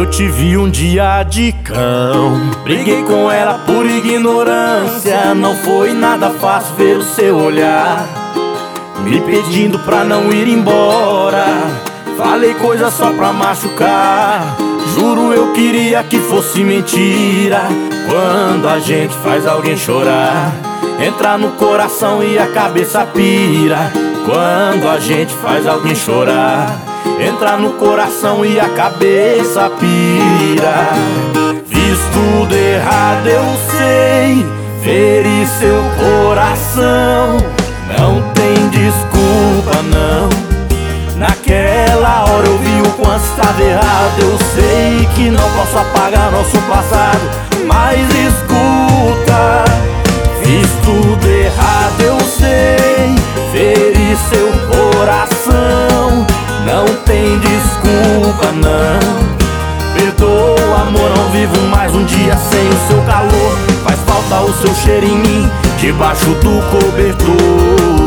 te vi um dia de cão. Briguei com ela por ignorância. Não foi nada fácil ver o seu olhar me pedindo pra não ir embora. Falei coisa só pra machucar. Juro eu queria que fosse mentira. Quando a gente faz alguém chorar, entra no coração e a cabeça pira. Quando a gente faz alguém chorar, entra no coração e a cabeça pira. Fiz tudo errado, eu sei, feri seu coração. Não tem desculpa não. Naquela hora eu vi o quanto estava errado. Eu sei que não posso apagar nosso passado, mas escuta, fiz tudo errado, eu sei, feri seu coração. Não tem desculpa não. Perdoa amor, não vivo mais um dia sem o seu calor. Faz falta o seu cheiro em mim, debaixo do cobertor.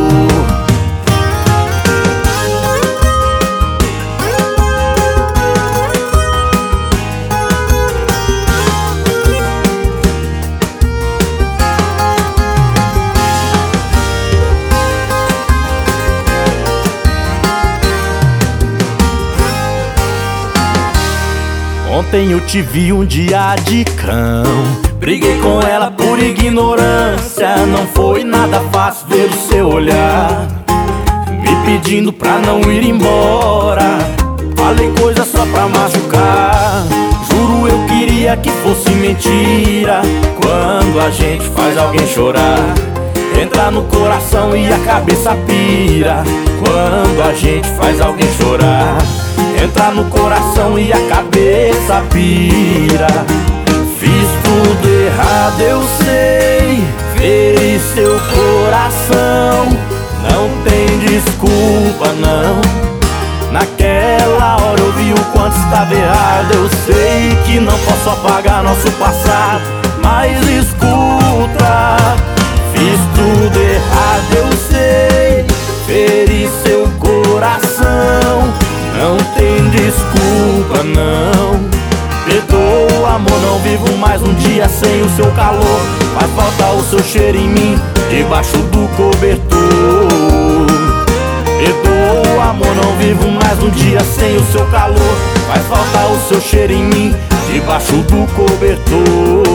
Ontem eu te vi um dia de cão. Briguei com ela por ignorância. Não foi nada fácil ver o seu olhar me pedindo pra não ir embora. Falei coisa só pra machucar. Juro eu queria que fosse mentira. Quando a gente faz alguém chorar, entra no coração e a cabeça pira. Quando a gente faz alguém chorar, entra no coração e a cabeça pira. Fiz tudo errado, eu sei, feri seu coração. Não tem desculpa não. Naquela hora eu vi o quanto estava errado. Eu sei que não posso apagar nosso passado, mas escuta, fiz tudo errado, eu sei, feri seu coração. Não tem desculpa não. Perdoa amor, não vivo mais um dia sem o seu calor. Faz falta o seu cheiro em mim, debaixo do cobertor. Perdoa amor, não vivo mais um dia sem o seu calor. Faz falta o seu cheiro em mim, debaixo do cobertor.